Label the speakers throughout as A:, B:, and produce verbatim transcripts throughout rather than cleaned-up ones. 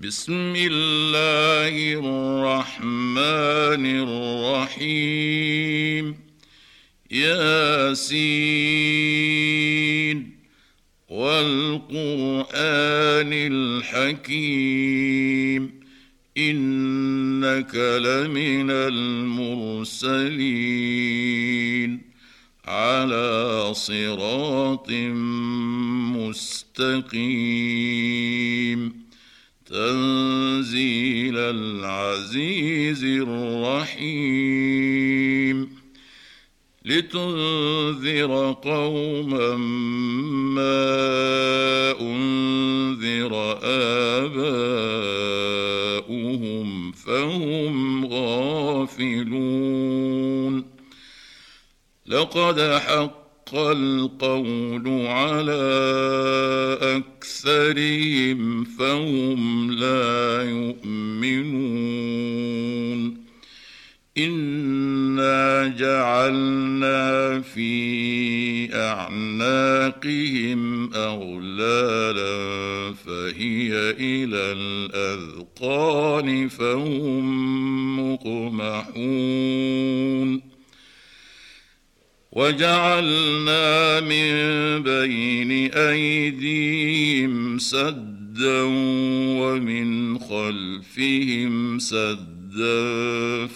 A: بسم الله الرحمن الرحيم. ياسين والقرآن الحكيم إنك لمن المرسلين على صراط مستقيم تنزيل العزيز الرحيم لتنذر قوما ما أنذر آباؤهم فهم غافلون. لقد حق القول على أكثرهم فهم لا يؤمنون. إنا جعلنا في أعناقهم أغلالا فهي إلى الأذقان فهم مقمحون. وجعلنا من بين أيديهم سدا ومن خلفهم سدا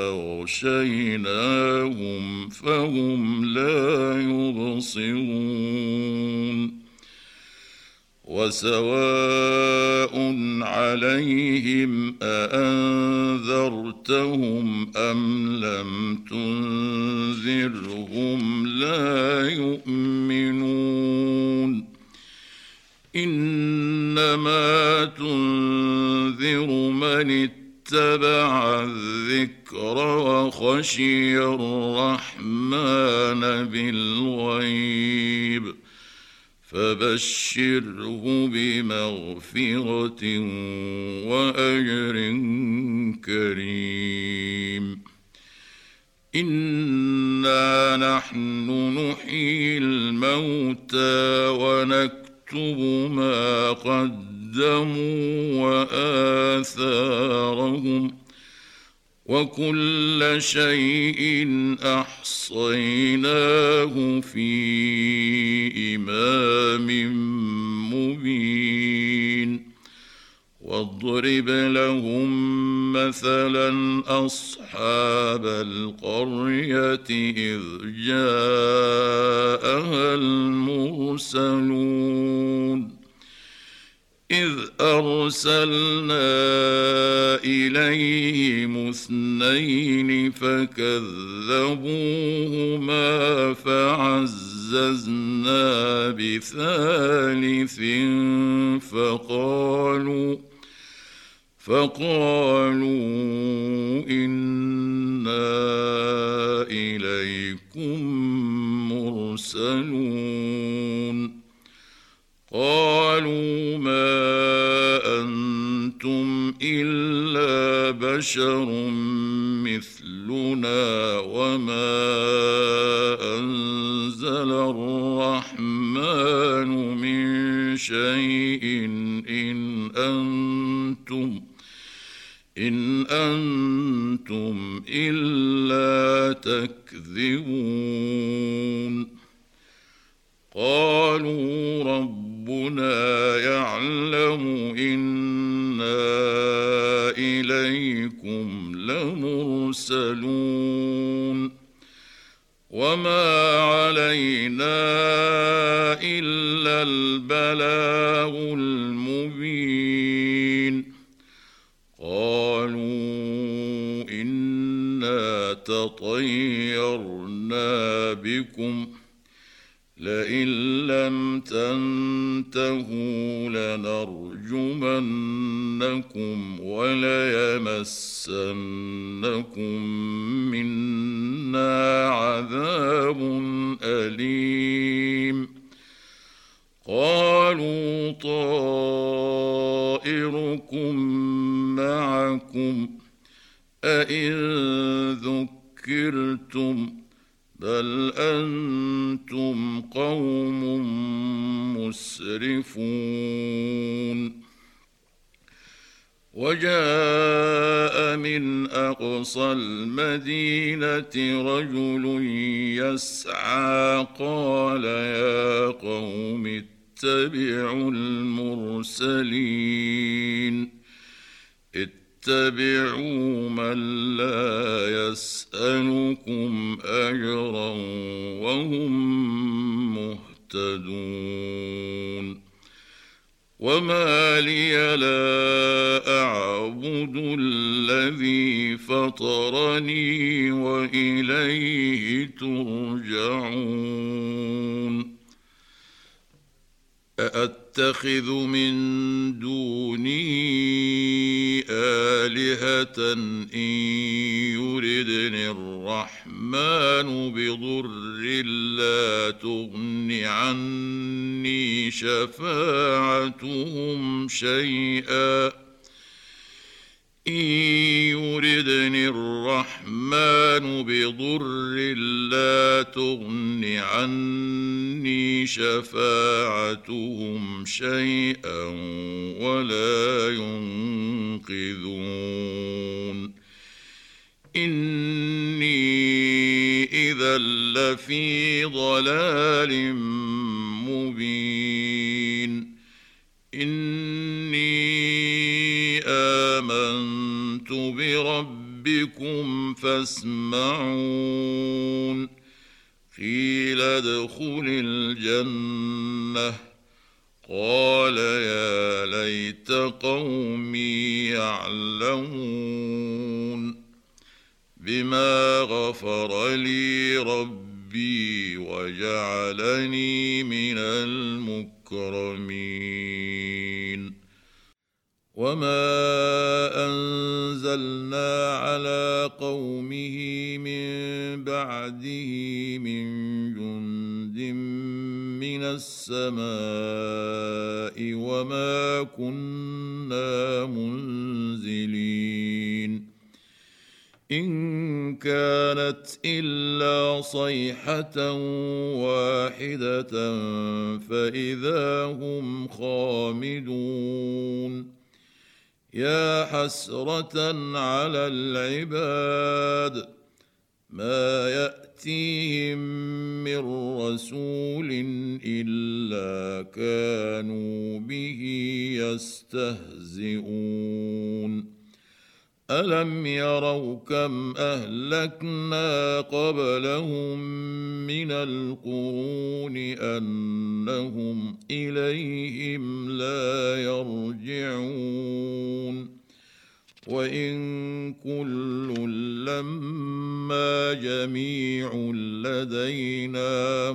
A: فأغشيناهم فهم لا يبصرون. وسواء عليهم أأنذرتهم أم لم تنذرهم لا يؤمنون. إنما تنذر من اتبع الذكر وخشي الرحمن بالغيب فبشره بمغفرة وأجر كريم. إنا نحن نحيي الموتى ونكتب ما قدموا وآثارهم وكل شيء أحصيناه في إمام مبين. واضرب لهم مثلا أصحاب القرية إذ جاءها المرسلون إذ أرسلنا إليهم اثنين فكذبوهما فعززنا بثالث فقالوا فقالوا إنا إليكم مرسلون. قالوا ما أنتم إلا بشر مثلنا وما أنزل الرحمن من شيء إن أنتم إن أنتم إلا تكذبون. قالوا ربنا يعلم إنا إليكم لمرسلون وما علينا إلا البلاغ المبين. قالوا إنا تطيرنا بكم لئن لم تنتهوا لنرجمنكم وليمسنكم منا عذاب أليم. قالوا طائركم معكم أئن ذكرتم بل أنتم قوم مسرفون. وجاء من أقصى المدينة رجل يسعى قال يا قوم اتبعوا المرسلين اتبعوا من لا يسألكم أجرا وهم مهتدون وما لي لا أعبد الذي فطرني وإليه ترجعون أأتخذ من دونه آلهة إن يردني الرحمن بضر لا تغن عني شفاعتهم شيئا إن يردني الرحمن بضر لا تغن عني شفاعتهم شيئا ولا ينقذون إني إذا لفي ضلال مبين إني آمنت بربكم فاسمعون قيل ادخل الجنة قال يا ليت قومي يعلمون بما غفر لي ربي وجعلني من المكرمين وما أنزلنا على قومه من بعده من جند من السماء وما كنا منزلين إن كانت إلا صيحة واحدة فإذا هم خامدون يا حسرة على العباد ما يأتيهم من رسول إلا كانوا به يستهزئون ألم يروا كم أهلكنا قبلهم من القرون أنهم إليهم لا يرجعون وإن كل لما جميع لدينا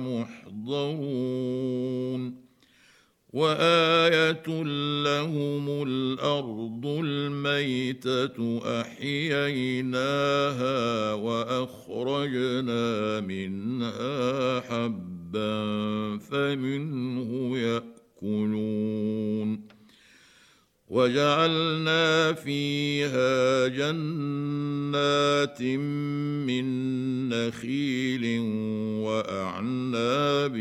A: محضرون وآية لهم الأرض الميتة أحييناها وأخرجنا منها حبا فمنه يأكلون وجعلنا فيها جنات من نخيل وأعناب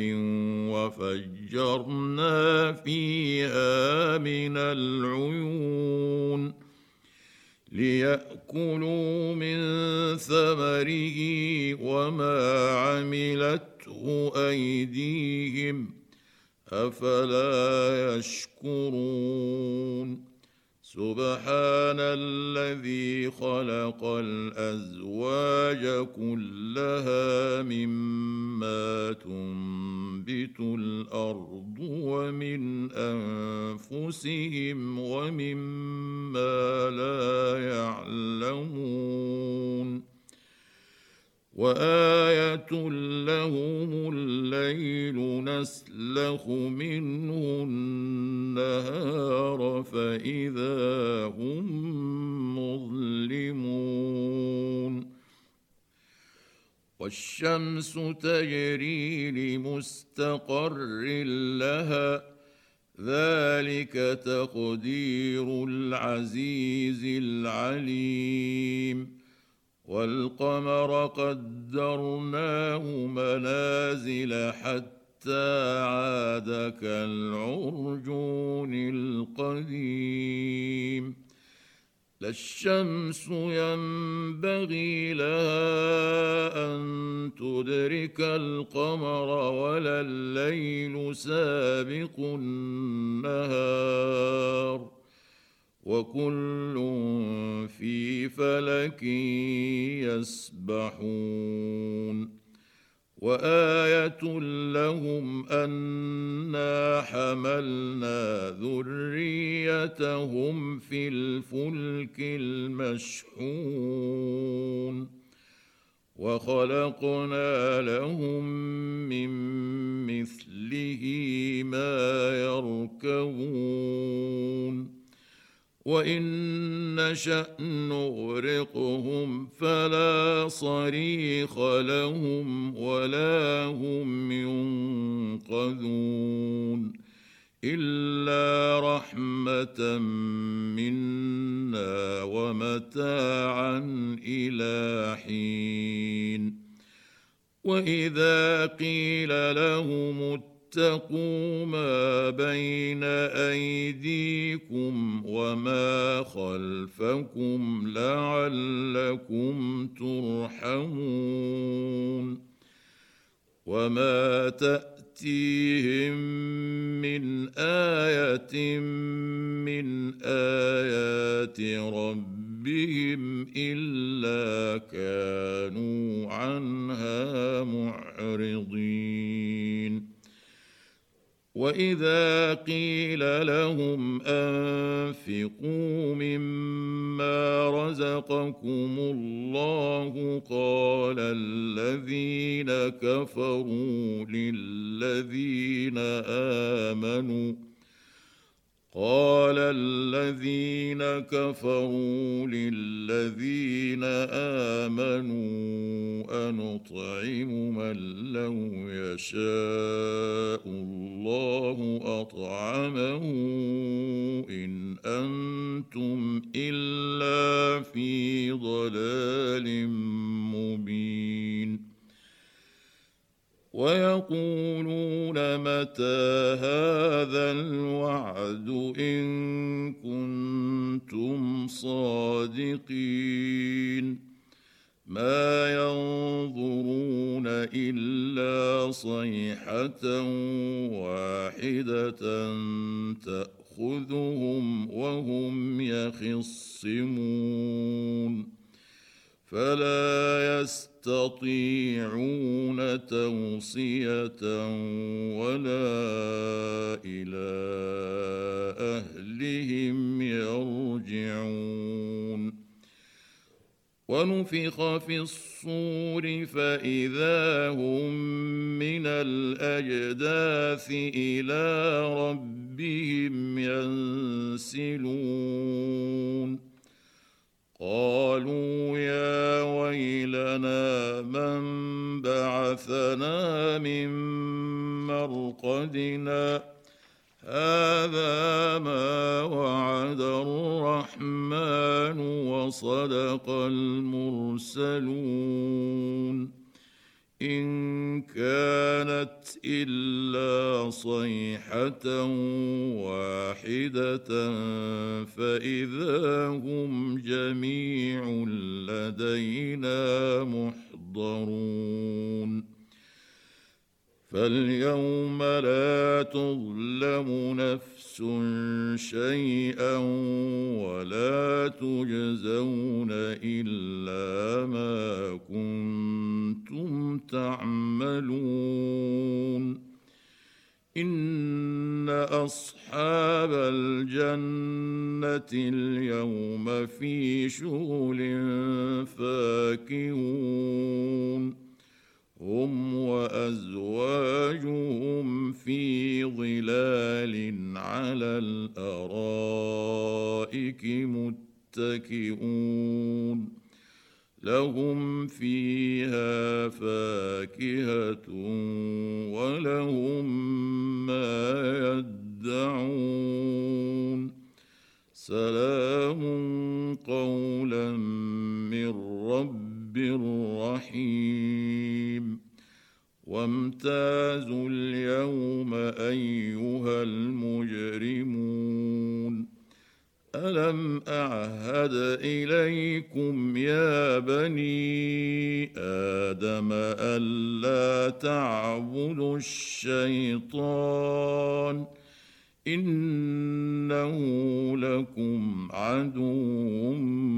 A: وفجرنا فيها من العيون ليأكلوا من ثمره وما عملته أيديهم أفلا يشكرون سبحان الذي خلق الأزواج كلها مما تنبت الأرض ومن أنفسهم ومما لا يعلمون وآية لهم الليل نسلخ منه النهار فإذا هم مظلمون والشمس تجري لمستقر لها ذلك تقدير العزيز العليم والقمر قدرناه منازل حتى عاد كالعرجون القديم لا الشمس ينبغي لها أن تدرك القمر ولا الليل سابق النهار وكل في فلك يسبحون وآية لهم أنا حملنا ذريتهم في الفلك المشحون وخلقنا لهم من مثله ما يركبون وإن نشأ نغرقهم فلا صريخ لهم ولا هم ينقذون إلا رحمة منا ومتاعا إلى حين وإذا قيل لهم اتقوا ما بين أيديكم وما خلفكم لعلكم ترحمون وما تأتيهم من آية من آيات ربهم إلا كانوا عنها معرضين وإذا قيل لهم أنفقوا مما رزقكم الله قال الذين كفروا للذين آمنوا قال الذين كفروا للذين آمنوا أنطعم من لو يشاء الله أطعمه إن أنتم إلا في ضلال مبين ويقولون متى هذا الوعد إن كنتم صادقين ما ينظرون إلا صيحة واحدة تأخذهم وهم يخصمون فلا يستطيعون توصية ولا إلى أهلهم يرجعون ونفخ في الصور فإذا هم من الأجداث إلى ربهم ينسلون قالوا يا ويلنا من بعثنا من مرقدنا هذا ما وعد الرحمن وصدق المرسلون إن كانت إلا صيحة واحدة فإذا هم جميع لدينا محضرون فاليوم لا تظلم نفس شيئا ولا تجزون إلا ما كنتم تعملون إن أصحاب الجنة اليوم في شغل فاكهون هم وأزواجهم في ظلال على الأرائك متكئون لهم فيها فاكهة ولهم ما يدعون سلام قولا من رب رحيم وامتازوا اليوم أيها المجرمون ألم أعهد إليكم يا بني آدم ألا تعبدوا الشيطان إنه لكم عدو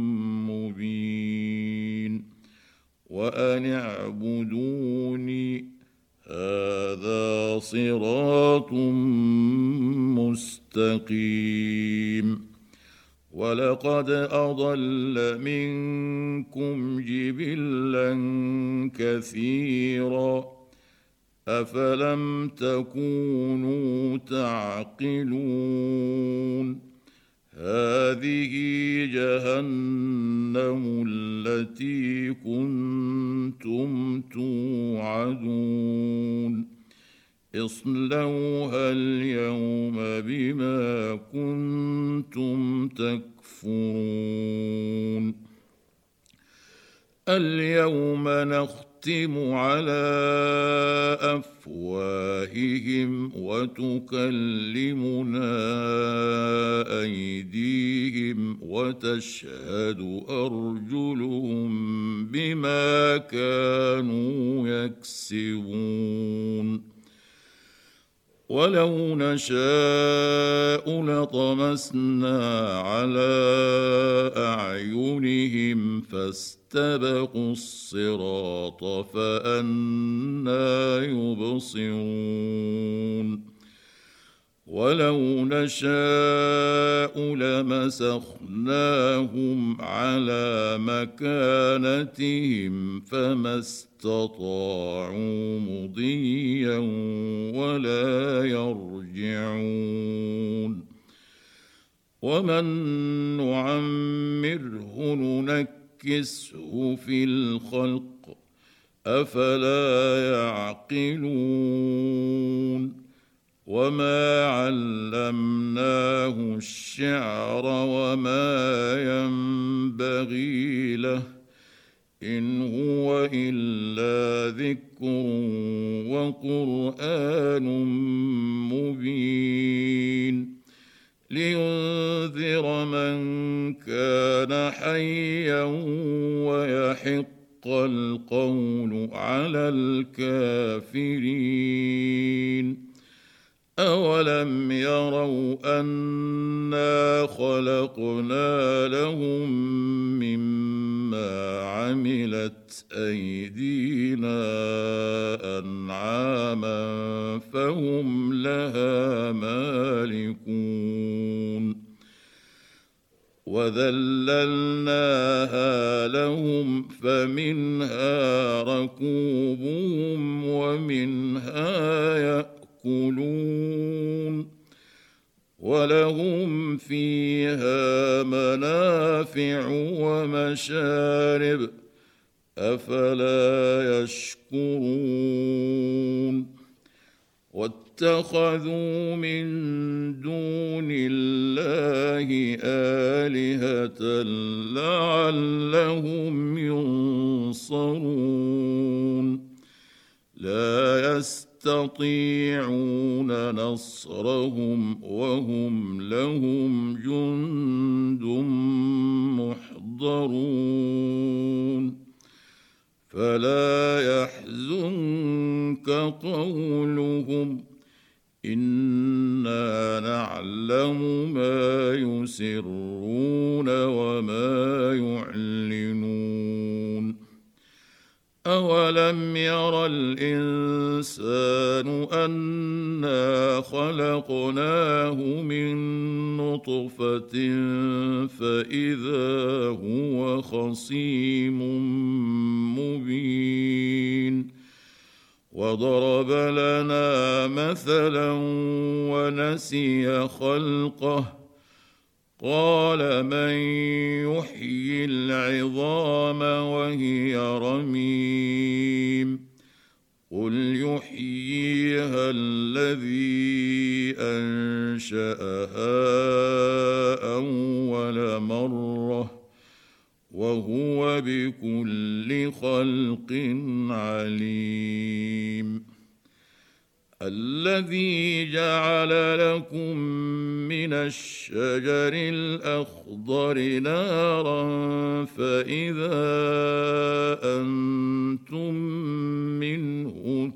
A: مبين وأن اعبدوني هذا صراط مستقيم ولقد أضل منكم جبلا كثيرا أفلم تكونوا تعقلون هذه جهنم التي كنتم توعدون اصلوها اليوم بما كنتم تكفرون اليوم نختم على أفواههم وتكلمنا أيديهم وتشهد أرجلهم بما كانوا يكسبون ولو نشاء لطمسنا على أعينهم فاستبقوا الصراط فأنى يبصرون ولو نشاء لمسخناهم على مكانتهم فما استطاعوا مضيا ولا يرجعون ومن نعمره ننكسه في الخلق أفلا يعقلون وما علمناه الشعر وما ينبغي له إن هو إلا ذكر وقرآن مبين لينذر من كان حيا ويحق القول على الكافرين أولم يروا أنا خلقنا لهم مما عملت أيدينا أنعاما فهم لها مالكون وذللناها لهم فمنها ركوبهم ومنها يأكلون ولهم فيها منافع ومشارب أفلا يشكرون واتخذوا من دون الله آلهة لعلهم ينصرون لا يستطيعون نصرهم وهم لهم جند محضرون فلا يحزنك قولهم إنا نعلم ما يسرون وما يعلنون أولم ير الإنسان أنا خلقناه من نطفة فإذا هو خصيم مبين وضرب لنا مثلا ونسي خلقه قال من يحيي العظام وهي رميم قل يحييها الذي أنشأها أول مرة وهو بكل خلق عليم الذي جعل لكم من الشجر الأخضر نارا فإذا أنتم منه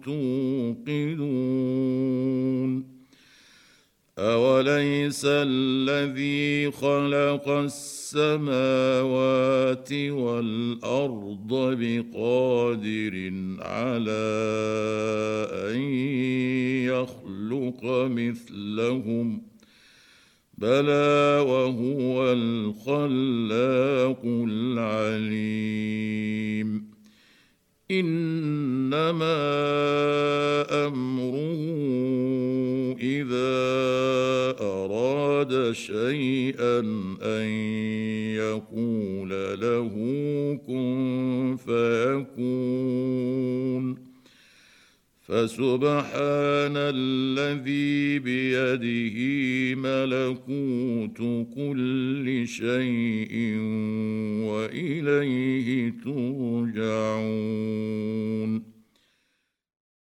A: توقدون أوليس الذي خلق السماوات والأرض بقادر على أن يخلق مثلهم بلى وهو الخلاق العليم إنما أمره إذا أراد شيئا أن يقول له كن فيكون فسبحان الذي بيده ملكوت كل شيء وإليه ترجعون